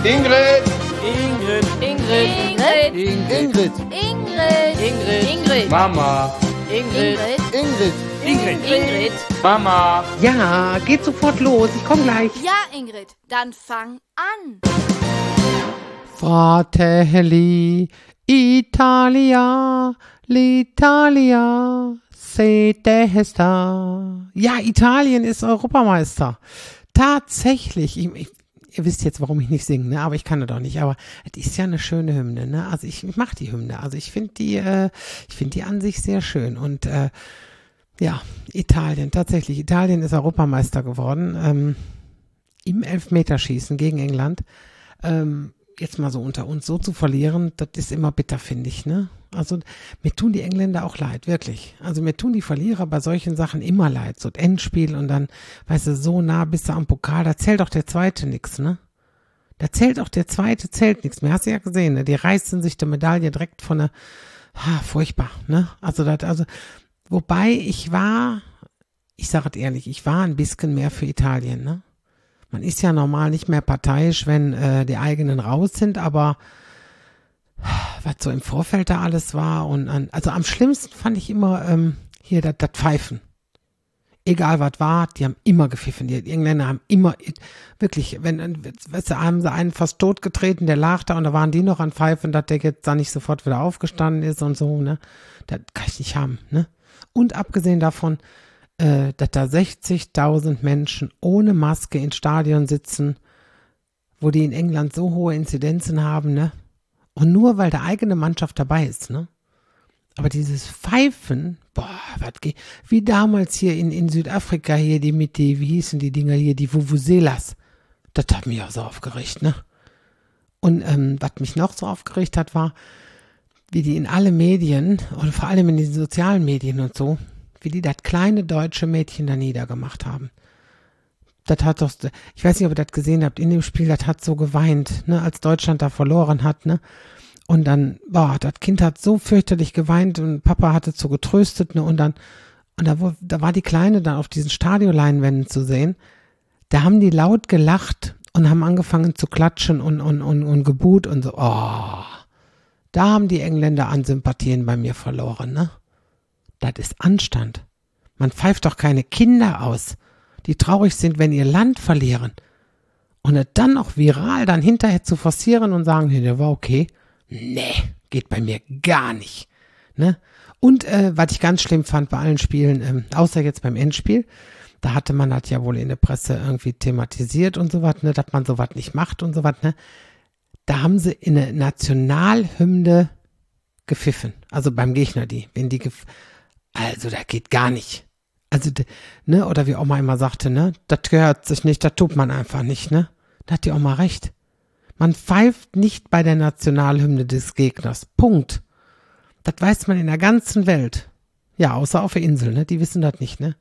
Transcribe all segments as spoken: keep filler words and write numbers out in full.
Ingrid. Ingrid. Ingrid. Ingrid. Ingrid. Ingrid. Ingrid. Mama. Ingrid. Ingrid. Ingrid. Ingrid. Mama. Ja, geht sofort los, ich komm gleich. Ja, Ingrid, dann fang an. Fratelli, Italia, l'Italia, siete sta. Ja, Italien ist Europameister. Tatsächlich. Ich, ich, ihr wisst jetzt, warum ich nicht singe, ne? Aber ich kann das doch nicht. Aber es ist ja eine schöne Hymne, ne? Also ich, ich mag die Hymne. Also ich finde die, äh, ich finde die an sich sehr schön. Und äh, ja, Italien, tatsächlich. Italien ist Europameister geworden ähm, im Elfmeterschießen gegen England. Ähm, jetzt mal so unter uns, so zu verlieren, das ist immer bitter, finde ich, ne? Also mir tun die Engländer auch leid, wirklich. Also mir tun die Verlierer bei solchen Sachen immer leid. So ein Endspiel und dann, weißt du, so nah bist du am Pokal, da zählt auch der Zweite nix, ne? Da zählt auch der Zweite, zählt nichts mehr. Hast du ja gesehen, ne? Die reißen sich die Medaille direkt von der, ha, furchtbar, ne? Also das, also, wobei ich war, ich sage es ehrlich, ich war ein bisschen mehr für Italien, ne? Man ist ja normal nicht mehr parteiisch, wenn äh, die eigenen raus sind, aber was so im Vorfeld da alles war und an, also am schlimmsten fand ich immer ähm, hier das Pfeifen. Egal was war, die haben immer gepfiffen. Die, die Engländer haben immer, wirklich, wenn, weißt du, haben sie einen fast totgetreten, der lag da und da waren die noch an Pfeifen, dass der jetzt da nicht sofort wieder aufgestanden ist und so, ne. Das kann ich nicht haben, ne. Und abgesehen davon, äh, dass da sechzigtausend Menschen ohne Maske ins Stadion sitzen, wo die in England so hohe Inzidenzen haben, ne. Und nur weil der eigene Mannschaft dabei ist, ne? Aber dieses Pfeifen, boah, was geht, wie damals hier in, in Südafrika hier, die mit die, wie hießen die Dinger hier, die Vuvuzelas. Das hat mich auch so aufgeregt, ne? Und ähm, was mich noch so aufgeregt hat, war, wie die in alle Medien, und vor allem in den sozialen Medien und so, wie die das kleine deutsche Mädchen da niedergemacht haben. Das hat doch, ich weiß nicht, ob ihr das gesehen habt, in dem Spiel, das hat so geweint, ne, als Deutschland da verloren hat, ne, und dann, boah, das Kind hat so fürchterlich geweint und Papa hatte so getröstet, ne, und dann, und da, wo, da war die Kleine dann auf diesen Stadioleinwänden zu sehen, da haben die laut gelacht und haben angefangen zu klatschen und, und, und, und gebuht und so, oh, da haben die Engländer an Sympathien bei mir verloren, ne, das ist Anstand. Man pfeift doch keine Kinder aus, die traurig sind, wenn ihr Land verlieren. Und es dann auch viral dann hinterher zu forcieren und sagen, hey, der war okay. Nee, geht bei mir gar nicht. Ne? Und äh, was ich ganz schlimm fand bei allen Spielen, ähm, außer jetzt beim Endspiel, da hatte man das ja wohl in der Presse irgendwie thematisiert und sowas, ne, dass man sowas nicht macht und sowas, ne. Da haben sie in eine Nationalhymne gepfiffen. Also beim Gegner die, wenn die gef- also da geht gar nicht. Also, ne, oder wie Oma immer sagte, ne, das gehört sich nicht, das tut man einfach nicht, ne. Da hat die Oma recht. Man pfeift nicht bei der Nationalhymne des Gegners. Punkt. Das weiß man in der ganzen Welt. Ja, außer auf der Insel, ne, die wissen das nicht, ne.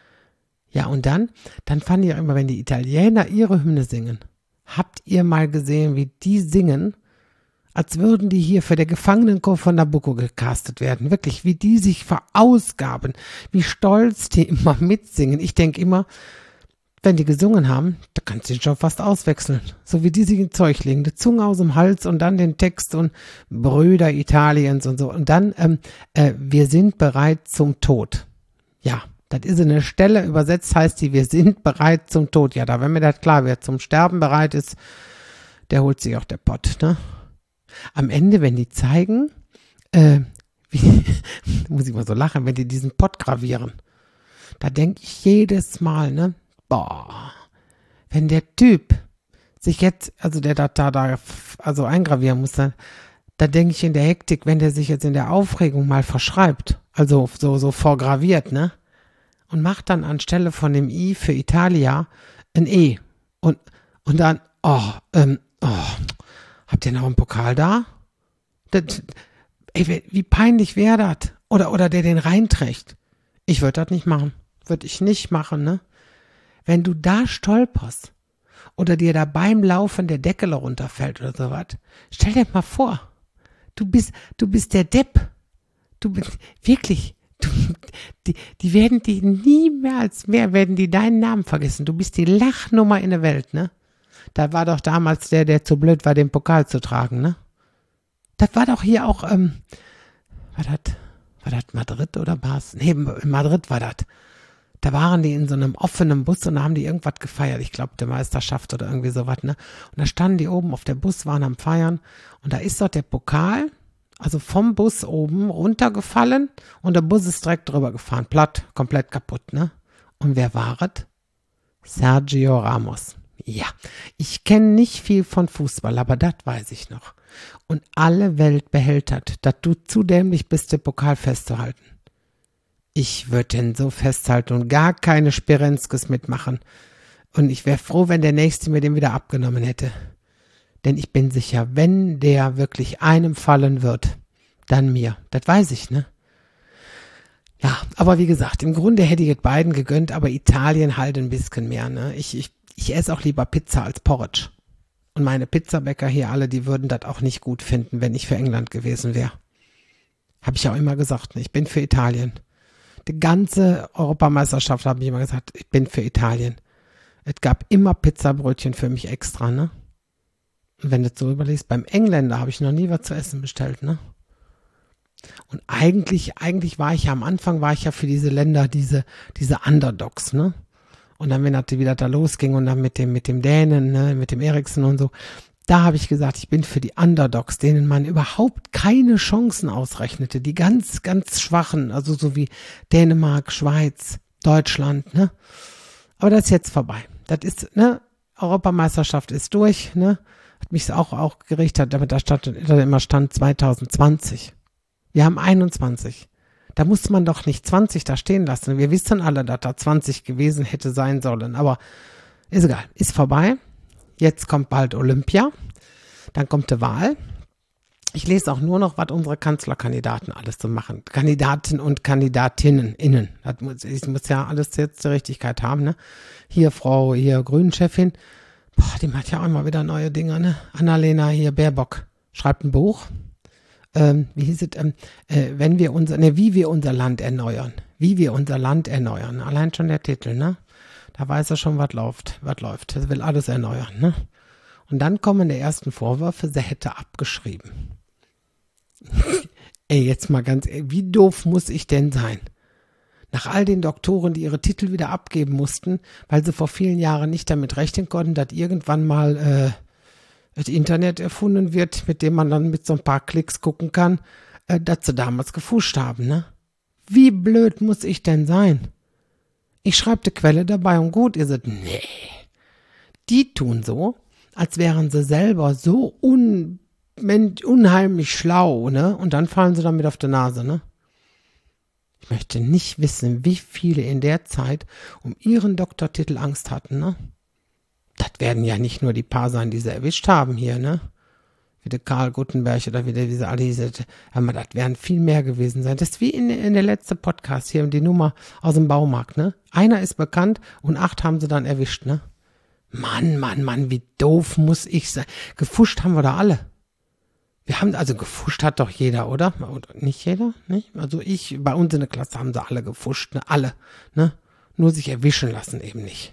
Ja, und dann, dann fand ich auch immer, wenn die Italiener ihre Hymne singen, habt ihr mal gesehen, wie die singen, als würden die hier für der Gefangenenchor von Nabucco gecastet werden. Wirklich, wie die sich verausgaben, wie stolz die immer mitsingen. Ich denke immer, wenn die gesungen haben, da kannst du den schon fast auswechseln. So wie die sich in Zeug legen, die Zunge aus dem Hals und dann den Text und Brüder Italiens und so. Und dann, ähm, äh, wir sind bereit zum Tod. Ja, das ist eine Stelle, übersetzt heißt die, wir sind bereit zum Tod. Ja, da, wenn mir das klar wird, zum Sterben bereit ist, der holt sich auch der Pott, ne? Am Ende, wenn die zeigen, äh, wie, muss ich mal so lachen, wenn die diesen Pott gravieren, da denke ich jedes Mal, ne, boah, wenn der Typ sich jetzt, also der da, da, da also eingravieren muss, dann, da denke ich in der Hektik, wenn der sich jetzt in der Aufregung mal verschreibt, also so, so vorgraviert, ne, und macht dann anstelle von dem I für Italia ein E und, und dann, oh, ähm, oh, habt ihr noch einen Pokal da? Das, ey, wie peinlich wäre das? Oder, oder der den reinträgt. Ich würde das nicht machen. Würde ich nicht machen, ne? Wenn du da stolperst oder dir da beim Laufen der Deckel runterfällt oder sowas, stell dir mal vor, du bist, du bist der Depp. Du bist, wirklich, du, die, die werden die nie mehr als mehr, werden die deinen Namen vergessen. Du bist die Lachnummer in der Welt, ne? Da war doch damals der, der zu blöd war, den Pokal zu tragen, ne? Das war doch hier auch, ähm, war das, war das Madrid oder was? Nee, in Madrid war das. Da waren die in so einem offenen Bus und da haben die irgendwas gefeiert. Ich glaube, der Meisterschaft oder irgendwie sowas, ne? Und da standen die oben auf der Bus, waren am Feiern und da ist doch der Pokal, also vom Bus oben runtergefallen und der Bus ist direkt drüber gefahren. Platt, komplett kaputt, ne? Und wer war es? Sergio Ramos. Ja, ich kenne nicht viel von Fußball, aber das weiß ich noch. Und alle Welt behält das, dass du zu dämlich bist, den Pokal festzuhalten. Ich würde den so festhalten und gar keine Spirenskes mitmachen. Und ich wäre froh, wenn der Nächste mir den wieder abgenommen hätte. Denn ich bin sicher, wenn der wirklich einem fallen wird, dann mir. Das weiß ich, ne? Ja, aber wie gesagt, im Grunde hätte ich es beiden gegönnt, aber Italien halt ein bisschen mehr, ne? Ich, ich, ich esse auch lieber Pizza als Porridge. Und meine Pizzabäcker hier alle, die würden das auch nicht gut finden, wenn ich für England gewesen wäre. Habe ich auch immer gesagt, ne? Ich bin für Italien. Die ganze Europameisterschaft habe ich immer gesagt, ich bin für Italien. Es gab immer Pizzabrötchen für mich extra, ne? Und wenn du so überlegst, beim Engländer habe ich noch nie was zu essen bestellt, ne? Und eigentlich, eigentlich war ich ja am Anfang, war ich ja für diese Länder, diese, diese Underdogs, ne? Und dann, wenn das wieder da losging und dann mit dem, mit dem Dänen, ne, mit dem Eriksen und so, da habe ich gesagt, ich bin für die Underdogs, denen man überhaupt keine Chancen ausrechnete, die ganz, ganz schwachen, also so wie Dänemark, Schweiz, Deutschland, ne? Aber das ist jetzt vorbei. Das ist, ne, Europameisterschaft ist durch, ne? Hat mich auch, auch gerichtet, aber da stand da immer Stand zwanzig zwanzig. Wir haben einundzwanzig. Da muss man doch nicht zwanzig da stehen lassen. Wir wissen alle, dass da zwanzig gewesen hätte sein sollen. Aber ist egal, ist vorbei. Jetzt kommt bald Olympia. Dann kommt die Wahl. Ich lese auch nur noch, was unsere Kanzlerkandidaten alles so machen. Kandidaten und Kandidatinnen, innen. Das muss, ich muss ja alles jetzt die Richtigkeit haben, ne? Hier Frau, hier Grünen-Chefin. Boah, die macht ja auch immer wieder neue Dinge, ne? Annalena hier, Baerbock, schreibt ein Buch. Ähm, wie hieß es, ähm, äh, wenn wir unser, ne, wie wir unser Land erneuern. Wie wir unser Land erneuern. Allein schon der Titel, ne? Da weiß er schon, was läuft, was läuft. Er will alles erneuern, ne? Und dann kommen die ersten Vorwürfe, sie hätte abgeschrieben. Ey, jetzt mal ganz, ey, wie doof muss ich denn sein? Nach all den Doktoren, die ihre Titel wieder abgeben mussten, weil sie vor vielen Jahren nicht damit rechnen konnten, dass irgendwann mal äh, das Internet erfunden wird, mit dem man dann mit so ein paar Klicks gucken kann, äh, dass sie damals gefuscht haben, ne? Wie blöd muss ich denn sein? Ich schreibe die Quelle dabei und gut, ihr seid, nee. Die tun so, als wären sie selber so un, unheimlich schlau, ne? Und dann fallen sie damit auf die Nase, ne? Ich möchte nicht wissen, wie viele in der Zeit um ihren Doktortitel Angst hatten, ne? Das werden ja nicht nur die paar sein, die sie erwischt haben hier, ne? Wie der Karl Guttenberg oder wie der, wie sie alle diese, aber das werden viel mehr gewesen sein. Das ist wie in, in der letzten Podcast hier, die Nummer aus dem Baumarkt, ne? Einer ist bekannt und acht haben sie dann erwischt, ne? Mann, Mann, Mann, wie doof muss ich sein. Gefuscht haben wir da alle. Wir haben, also gefuscht hat doch jeder, oder? Oder nicht jeder, nicht? Also ich, bei uns in der Klasse haben sie alle gefuscht, ne? Alle, ne? Nur sich erwischen lassen eben nicht.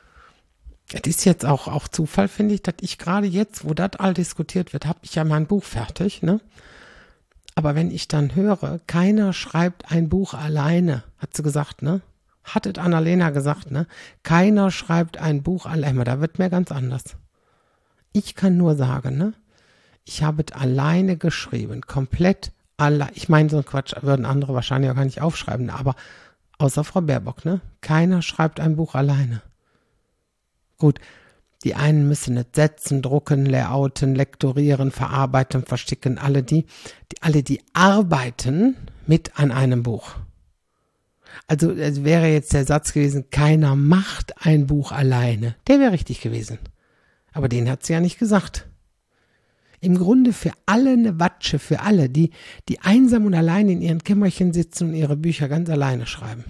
Das ist jetzt auch, auch Zufall, finde ich, dass ich gerade jetzt, wo das all diskutiert wird, habe ich ja mein Buch fertig, ne? Aber wenn ich dann höre, keiner schreibt ein Buch alleine, hat sie gesagt, ne? Hattet Annalena gesagt, ne? Keiner schreibt ein Buch alleine, da wird mir ganz anders. Ich kann nur sagen, ne? Ich habe es alleine geschrieben, komplett allein. Ich meine, so ein Quatsch würden andere wahrscheinlich auch gar nicht aufschreiben, aber außer Frau Baerbock, ne? Keiner schreibt ein Buch alleine. Gut, die einen müssen es setzen, drucken, layouten, lektorieren, verarbeiten, versticken. Alle die, die, alle die arbeiten mit an einem Buch. Also es wäre jetzt der Satz gewesen, keiner macht ein Buch alleine. Der wäre richtig gewesen. Aber den hat sie ja nicht gesagt. Im Grunde für alle eine Watsche, für alle, die, die einsam und allein in ihren Kämmerchen sitzen und ihre Bücher ganz alleine schreiben.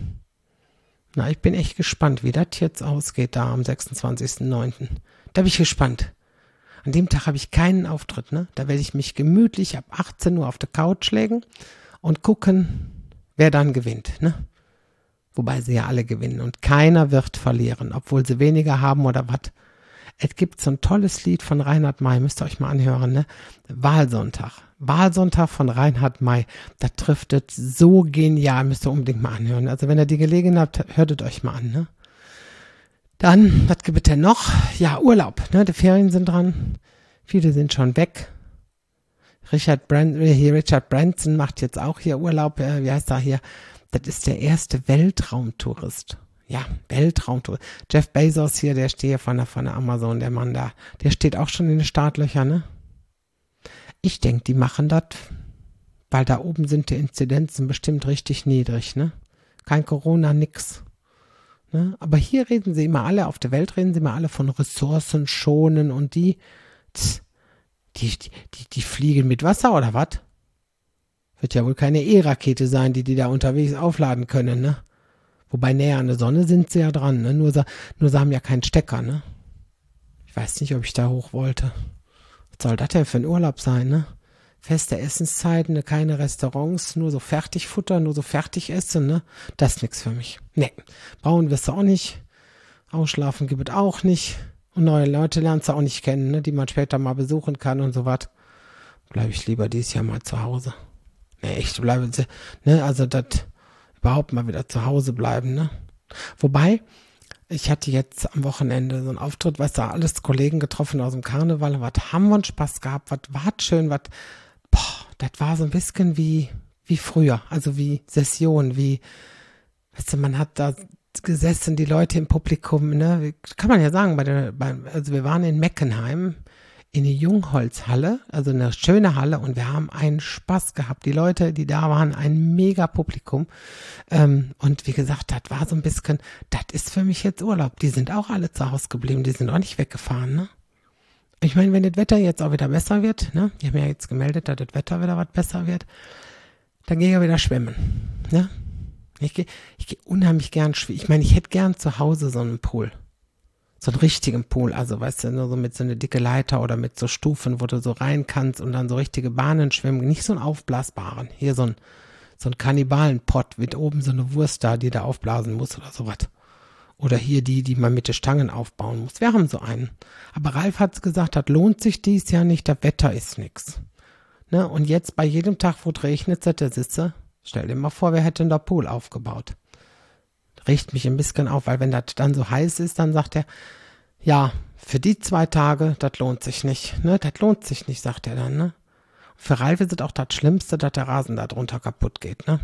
Na, ich bin echt gespannt, wie das jetzt ausgeht da am sechsundzwanzigsten neunten Da bin ich gespannt. An dem Tag habe ich keinen Auftritt, ne? Da werde ich mich gemütlich ab achtzehn Uhr auf der Couch legen und gucken, wer dann gewinnt, ne? Wobei sie ja alle gewinnen und keiner wird verlieren, obwohl sie weniger haben oder was. Es gibt so ein tolles Lied von Reinhard May, müsst ihr euch mal anhören, ne? Wahlsonntag. Wahlsonntag von Reinhard May. Das trifft es so genial, müsst ihr unbedingt mal anhören. Also wenn ihr die Gelegenheit habt, hört es euch mal an, ne? Dann, was gibt es denn noch? Ja, Urlaub, ne? Die Ferien sind dran. Viele sind schon weg. Richard, Brand, hier Richard Branson macht jetzt auch hier Urlaub. Äh, wie heißt er hier? Das ist der erste Weltraumtourist. Ja, Weltraumtourist. Jeff Bezos hier, der steht hier von der, von der Amazon, der Mann da. Der steht auch schon in den Startlöchern, ne? Ich denke, die machen das, weil da oben sind die Inzidenzen bestimmt richtig niedrig, ne? Kein Corona, nix. Ne? Aber hier reden sie immer alle, auf der Welt reden sie immer alle von Ressourcen schonen und die, die, die, die, die fliegen mit Wasser oder was? Wird ja wohl keine E-Rakete sein, die die da unterwegs aufladen können, ne? Wobei näher an der Sonne sind sie ja dran, ne? Nur sie, nur sie haben ja keinen Stecker, ne? Ich weiß nicht, ob ich da hoch wollte. Was soll das denn für ein Urlaub sein, ne? Feste Essenszeiten, ne? Keine Restaurants, nur so Fertigfutter, nur so Fertigessen, ne? Das ist nix für mich. Ne, braun wirst du auch nicht. Ausschlafen gibt es auch nicht. Und neue Leute lernst du auch nicht kennen, ne? Die man später mal besuchen kann und so was. Bleibe ich lieber dieses Jahr mal zu Hause. Ne, echt, bleibe, ne? Also das... überhaupt mal wieder zu Hause bleiben, ne? Wobei, ich hatte jetzt am Wochenende so einen Auftritt, weißt du, alles Kollegen getroffen aus dem Karneval, was haben wir einen Spaß gehabt, was war schön, was, boah, das war so ein bisschen wie, wie früher, also wie Session, wie, weißt du, man hat da gesessen, die Leute im Publikum, ne? Kann man ja sagen, bei der, bei, also wir waren in Meckenheim, in die Jungholzhalle, also eine schöne Halle und wir haben einen Spaß gehabt. Die Leute, die da waren, ein mega Publikum. Ähm, und wie gesagt, das war so ein bisschen, das ist für mich jetzt Urlaub. Die sind auch alle zu Hause geblieben, die sind auch nicht weggefahren, ne? Ich meine, wenn das Wetter jetzt auch wieder besser wird, ne? Die haben ja jetzt gemeldet, dass das Wetter wieder was besser wird, dann gehe ich ja wieder schwimmen, ne? Ich gehe ich gehe unheimlich gern schwimmen. Ich meine, ich hätte gern zu Hause so einen Pool. So einen richtigen Pool, also weißt du, nur so mit so einer dicke Leiter oder mit so Stufen, wo du so rein kannst und dann so richtige Bahnen schwimmen. Nicht so einen aufblasbaren. Hier so ein, so ein Kannibalenpott mit oben so eine Wurst da, die da aufblasen muss oder sowas. Oder hier die, die man mit den Stangen aufbauen muss. Wir haben so einen. Aber Ralf hat gesagt, das lohnt sich dies Jahr nicht, das Wetter ist nix. Ne? Und jetzt bei jedem Tag, wo es regnet, da sitze, stell dir mal vor, wer hätte denn da Pool aufgebaut? Riecht mich ein bisschen auf, weil wenn das dann so heiß ist, dann sagt er, ja, für die zwei Tage, das lohnt sich nicht, ne, das lohnt sich nicht, sagt er dann, ne. Für Ralf ist es auch das Schlimmste, dass der Rasen da drunter kaputt geht, ne.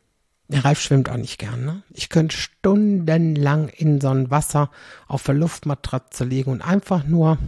Der Ralf schwimmt auch nicht gern, ne. Ich könnte stundenlang in so ein Wasser auf der Luftmatratze liegen und einfach nur,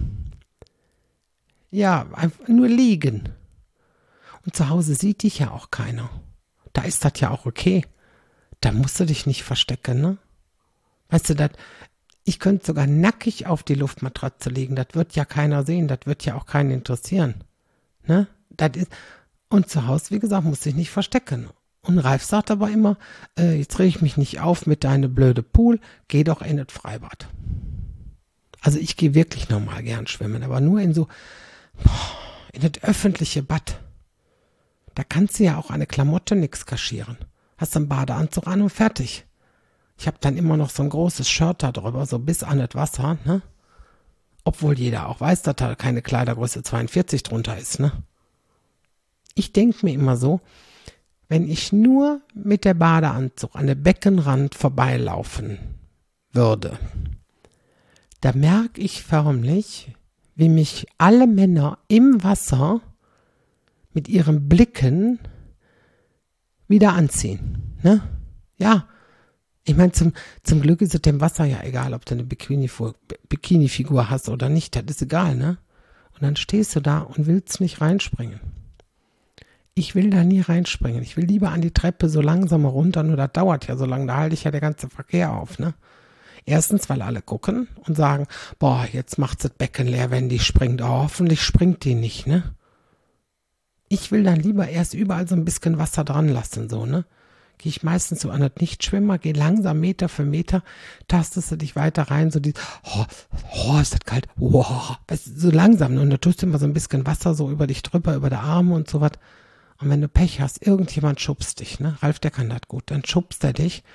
ja, einfach nur liegen. Und zu Hause sieht dich ja auch keiner. Da ist das ja auch okay. Da musst du dich nicht verstecken, ne? Weißt du, das, ich könnte sogar nackig auf die Luftmatratze liegen. Das wird ja keiner sehen. Das wird ja auch keinen interessieren, ne? Das ist, und zu Hause, wie gesagt, musst du dich nicht verstecken. Und Ralf sagt aber immer, äh, jetzt reg ich mich nicht auf mit deinem blöde Pool, geh doch in das Freibad. Also ich gehe wirklich normal gern schwimmen, aber nur in so, in das öffentliche Bad. Da kannst du ja auch eine Klamotte nix kaschieren. Hast einen Badeanzug an und fertig. Ich habe dann immer noch so ein großes Shirt da drüber, so bis an das Wasser, ne? Obwohl jeder auch weiß, dass da keine Kleidergröße zweiundvierzig drunter ist, ne? Ich denke mir immer so, wenn ich nur mit der Badeanzug an der Beckenrand vorbeilaufen würde, da merke ich förmlich, wie mich alle Männer im Wasser mit ihren Blicken wieder anziehen, ne? Ja, ich meine, zum, zum Glück ist es dem Wasser ja egal, ob du eine Bikini-Figur Bikini-Figur hast oder nicht, das ist egal, ne? Und dann stehst du da und willst nicht reinspringen. Ich will da nie reinspringen, ich will lieber an die Treppe so langsam runter, nur das dauert ja so lange, da halte ich ja der ganze Verkehr auf, ne? Erstens, weil alle gucken und sagen, boah, jetzt macht's das Becken leer, wenn die springt, oh, hoffentlich springt die nicht, ne? Ich will dann lieber erst überall so ein bisschen Wasser dran lassen, so, ne? Gehe ich meistens so an das Nichtschwimmer, gehe langsam Meter für Meter, tastest du dich weiter rein, so die, oh, oh, ist das kalt, wow, weißt du, so langsam, ne? Und da tust du immer so ein bisschen Wasser so über dich drüber, über die Arme und so was. Und wenn du Pech hast, irgendjemand schubst dich, ne? Ralf, der kann das gut, dann schubst er dich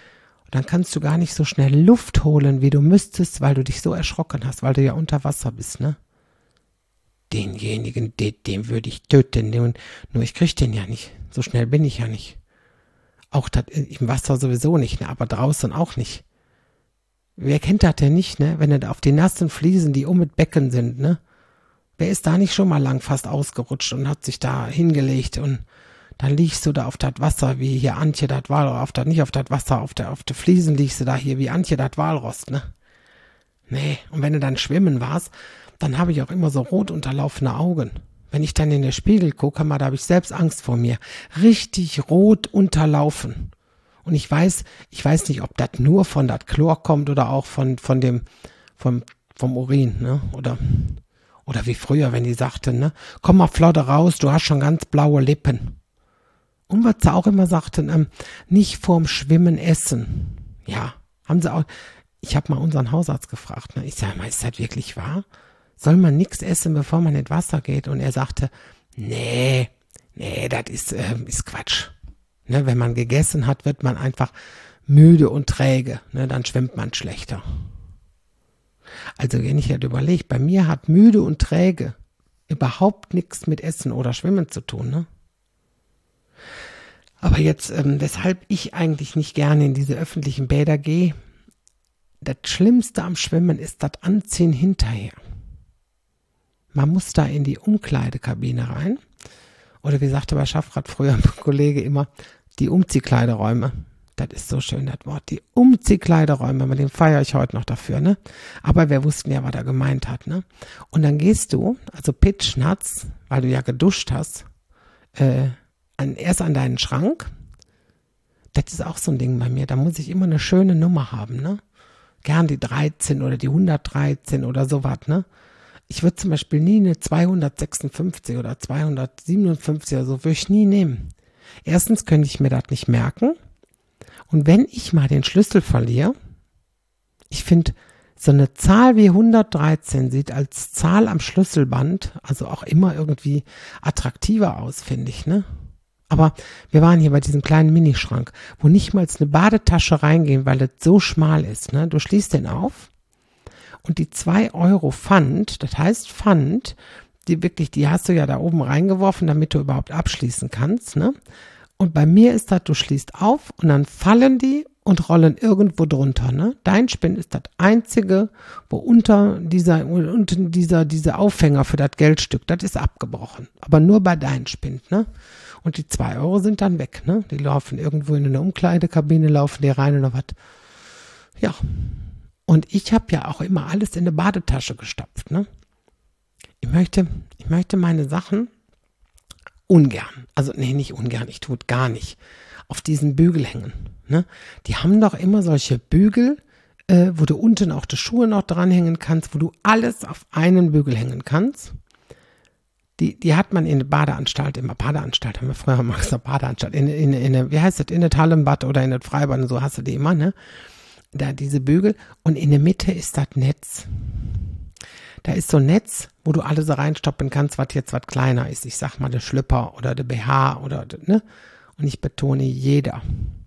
Und dann kannst du gar nicht so schnell Luft holen, wie du müsstest, weil du dich so erschrocken hast, weil du ja unter Wasser bist, ne? Denjenigen, den, den würde ich töten, nur, nur ich krieg den ja nicht. So schnell bin ich ja nicht. Auch dat, im Wasser sowieso nicht, ne? Aber draußen auch nicht. Wer kennt das denn nicht, ne? Wenn du auf die nassen Fliesen, die um mit Becken sind, ne? Wer ist da nicht schon mal lang fast ausgerutscht und hat sich da hingelegt und dann liegst du da auf das Wasser, wie hier Antje das Walrost, auf das, nicht auf das Wasser, auf der, auf der Fliesen liegst du da hier, wie Antje das Walrost, ne? Nee, und wenn du dann schwimmen warst, dann habe ich auch immer so rot unterlaufene Augen. Wenn ich dann in den Spiegel gucke, da habe ich selbst Angst vor mir. Richtig rot unterlaufen. Und ich weiß, ich weiß nicht, ob das nur von das Chlor kommt oder auch von, von dem, vom, vom Urin, ne? Oder, oder wie früher, wenn die sagten, ne? Komm mal flott raus, du hast schon ganz blaue Lippen. Und was sie auch immer sagten, ähm, nicht vorm Schwimmen essen. Ja, haben sie auch. Ich habe mal unseren Hausarzt gefragt, ne? Ich sage mal, ist das wirklich wahr? Soll man nichts essen, bevor man ins Wasser geht? Und er sagte, nee, nee, das ist, äh, ist Quatsch. Ne? Wenn man gegessen hat, wird man einfach müde und träge. Ne? Dann schwimmt man schlechter. Also wenn ich halt überlege, bei mir hat müde und träge überhaupt nichts mit Essen oder Schwimmen zu tun, ne? Aber jetzt, ähm, weshalb ich eigentlich nicht gerne in diese öffentlichen Bäder gehe, das Schlimmste am Schwimmen ist das Anziehen hinterher. Man muss da in die Umkleidekabine rein. Oder wie sagte bei Schaffrath früher ein Kollege immer, die Umziehkleideräume. Das ist so schön, das Wort. Die Umziehkleideräume, mit dem feiere ich heute noch dafür, ne? Aber wir wussten ja, was er gemeint hat, ne? Und dann gehst du, also pitschnatz, weil du ja geduscht hast, äh, an, erst an deinen Schrank. Das ist auch so ein Ding bei mir. Da muss ich immer eine schöne Nummer haben, ne? Gern die dreizehn oder die hundertdreizehn oder sowas, ne? Ich würde zum Beispiel nie eine zweihundertsechsundfünfzig oder zweihundertsiebenundfünfzig oder so, würde ich nie nehmen. Erstens könnte ich mir das nicht merken. Und wenn ich mal den Schlüssel verliere, ich finde, so eine Zahl wie hundertdreizehn sieht als Zahl am Schlüsselband, also auch immer irgendwie attraktiver aus, finde ich, ne? Aber wir waren hier bei diesem kleinen Minischrank, wo nicht mal eine Badetasche reingehen, weil das so schmal ist, ne? Du schließt den auf und die zwei Euro Pfand, das heißt Pfand, die wirklich, die hast du ja da oben reingeworfen, damit du überhaupt abschließen kannst, ne? Und bei mir ist das, du schließt auf und dann fallen die und rollen irgendwo drunter, ne? Dein Spind ist das einzige, wo unter dieser, unter dieser, dieser Aufhänger für das Geldstück, das ist abgebrochen. Aber nur bei deinem Spind, ne? Und die zwei Euro sind dann weg, ne? Die laufen irgendwo in eine Umkleidekabine, laufen die rein oder was. Ja. Und ich habe ja auch immer alles in eine Badetasche gestopft, ne? Ich möchte, ich möchte meine Sachen ungern, also nee, nicht ungern, ich tue es gar nicht, auf diesen Bügel hängen, ne? Die haben doch immer solche Bügel, äh, wo du unten auch die Schuhe noch dranhängen kannst, wo du alles auf einen Bügel hängen kannst. Die, die hat man in der Badeanstalt, immer Badeanstalt, haben wir früher mal gesagt, Badeanstalt, in, in, in, wie heißt das, in das Hallenbad oder in das Freibad und so hast du die immer, ne? Da diese Bügel und in der Mitte ist das Netz. Da ist so ein Netz, wo du alles so reinstoppen kannst, was jetzt was kleiner ist. Ich sag mal, der Schlüpper oder der B H oder, ne? Und ich betone, jeder.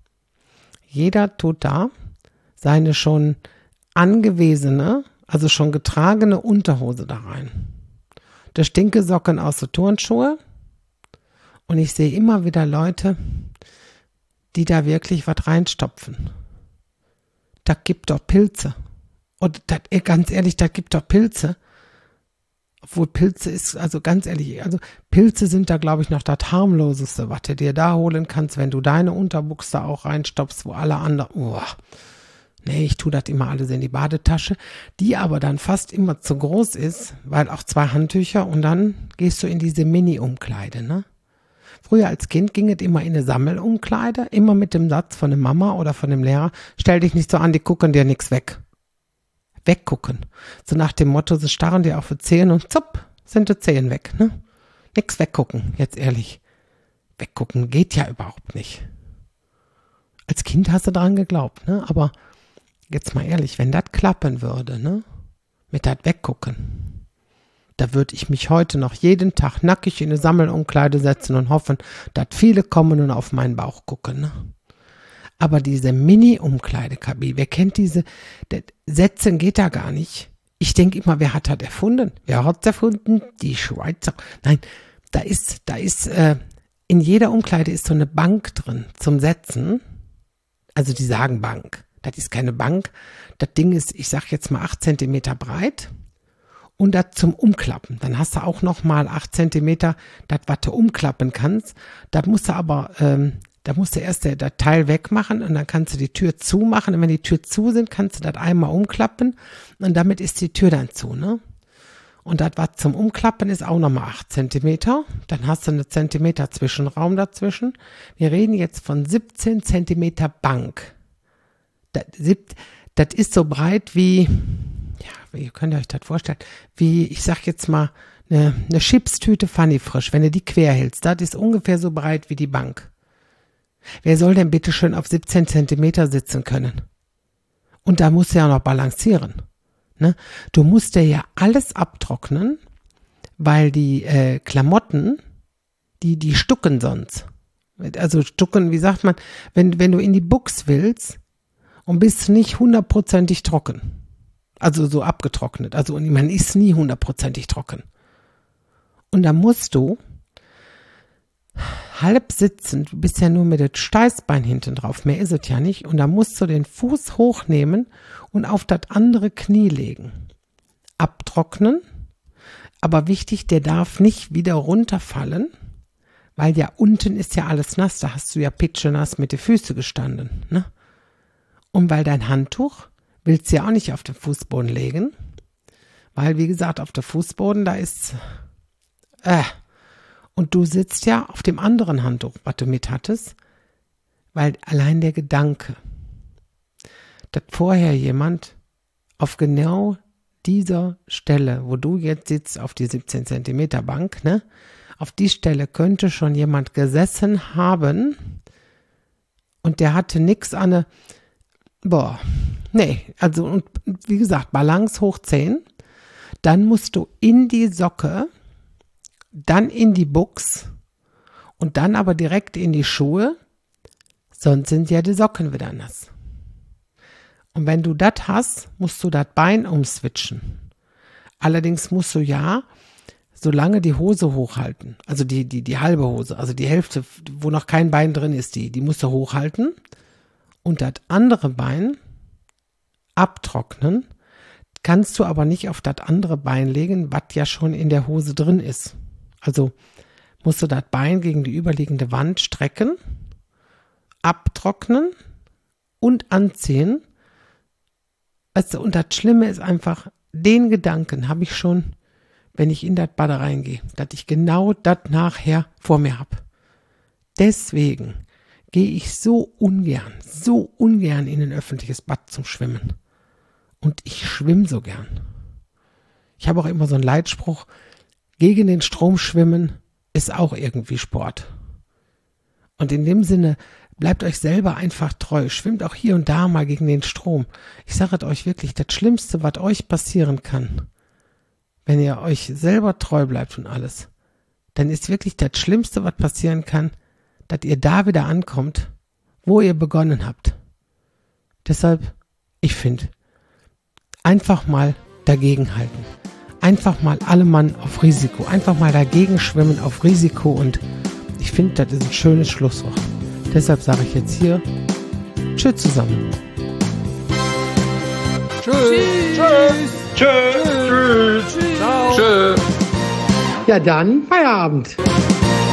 Jeder tut da seine schon angewesene, also schon getragene Unterhose da rein. Der Stinkesocken aus der Turnschuhe. Und ich sehe immer wieder Leute, die da wirklich was reinstopfen. Da gibt doch Pilze. Und das, ganz ehrlich, da gibt doch Pilze. Obwohl Pilze ist, also ganz ehrlich, also Pilze sind da, glaube ich, noch das harmloseste, was du dir da holen kannst, wenn du deine Unterbuchs da auch reinstopfst, wo alle anderen, oh, nee, ich tue das immer alles in die Badetasche, die aber dann fast immer zu groß ist, weil auch zwei Handtücher und dann gehst du in diese Mini-Umkleide, ne? Früher als Kind ging es immer in eine Sammelumkleide, immer mit dem Satz von der Mama oder von dem Lehrer, stell dich nicht so an, die gucken dir nichts weg. Weggucken. So nach dem Motto, sie starren dir auf die Zehen und zupp, sind die Zehen weg, ne? Nix weggucken, jetzt ehrlich. Weggucken geht ja überhaupt nicht. Als Kind hast du dran geglaubt, ne? Aber jetzt mal ehrlich, wenn das klappen würde, ne? Mit das Weggucken, da würde ich mich heute noch jeden Tag nackig in eine Sammelumkleide setzen und hoffen, dass viele kommen und auf meinen Bauch gucken, ne? Aber diese Mini-Umkleidekabine, wer kennt diese, das Setzen geht da gar nicht. Ich denke immer, wer hat das erfunden? Wer hat's erfunden? Die Schweizer. Nein, da ist, da ist, äh, in jeder Umkleide ist so eine Bank drin zum Setzen. Also die sagen Bank. Das ist keine Bank. Das Ding ist, ich sag jetzt mal acht Zentimeter breit. Und das zum Umklappen. Dann hast du auch noch mal acht Zentimeter, das, was du umklappen kannst. Das musst du aber, ähm, da musst du erst das Teil wegmachen und dann kannst du die Tür zumachen. Und wenn die Tür zu sind, kannst du das einmal umklappen und damit ist die Tür dann zu, ne? Und das, was zum Umklappen ist, auch nochmal acht Zentimeter. Dann hast du einen Zentimeter Zwischenraum dazwischen. Wir reden jetzt von siebzehn Zentimeter Bank. Das, das ist so breit wie, ja, ihr könnt euch das vorstellen, wie, ich sag jetzt mal, eine, eine Chipstüte Funny Frisch, wenn du die quer hältst. Das ist ungefähr so breit wie die Bank. Wer soll denn bitte schön auf siebzehn Zentimeter sitzen können? Und da musst du ja noch balancieren. Ne? Du musst dir ja alles abtrocknen, weil die äh, Klamotten, die, die stucken sonst. Also stucken, wie sagt man, wenn, wenn du in die Buchs willst und bist nicht hundertprozentig trocken. Also so abgetrocknet. Also man ist nie hundertprozentig trocken. Und da musst du halb sitzend, du bist ja nur mit dem Steißbein hinten drauf, mehr ist es ja nicht, und da musst du den Fuß hochnehmen und auf das andere Knie legen. Abtrocknen, aber wichtig, der darf nicht wieder runterfallen, weil ja unten ist ja alles nass, da hast du ja pitschenass mit den Füßen gestanden, ne? Und weil dein Handtuch willst du ja auch nicht auf den Fußboden legen, weil, wie gesagt, auf dem Fußboden, da ist, äh, und du sitzt ja auf dem anderen Handtuch, was du mit hattest, weil allein der Gedanke, dass vorher jemand auf genau dieser Stelle, wo du jetzt sitzt, auf die siebzehn Zentimeter Bank, ne, auf die Stelle könnte schon jemand gesessen haben und der hatte nix an der, boah, nee, also und wie gesagt, Balance hoch zehn, dann musst du in die Socke, dann in die Buchs und dann aber direkt in die Schuhe, sonst sind ja die Socken wieder nass. Und wenn du das hast, musst du das Bein umswitchen. Allerdings musst du ja so lange die Hose hochhalten, also die, die, die halbe Hose, also die Hälfte, wo noch kein Bein drin ist, die, die musst du hochhalten und das andere Bein abtrocknen, kannst du aber nicht auf das andere Bein legen, was ja schon in der Hose drin ist. Also musst du das Bein gegen die überliegende Wand strecken, abtrocknen und anziehen. Weißt du, und das Schlimme ist einfach, den Gedanken habe ich schon, wenn ich in das Bad reingehe, dass ich genau das nachher vor mir habe. Deswegen gehe ich so ungern, so ungern in ein öffentliches Bad zum Schwimmen. Und ich schwimme so gern. Ich habe auch immer so einen Leitspruch, gegen den Strom schwimmen ist auch irgendwie Sport. Und in dem Sinne, bleibt euch selber einfach treu. Schwimmt auch hier und da mal gegen den Strom. Ich sage es euch wirklich, das Schlimmste, was euch passieren kann, wenn ihr euch selber treu bleibt und alles, dann ist wirklich das Schlimmste, was passieren kann, dass ihr da wieder ankommt, wo ihr begonnen habt. Deshalb, ich finde, einfach mal dagegenhalten. Einfach mal alle Mann auf Risiko. Einfach mal dagegen schwimmen auf Risiko. Und ich finde, das ist ein schönes Schlusswort. Deshalb sage ich jetzt hier, tschüss zusammen. Tschüss. Tschüss. Tschüss. Tschüss. Ciao. Tschüss. Ja dann, Feierabend.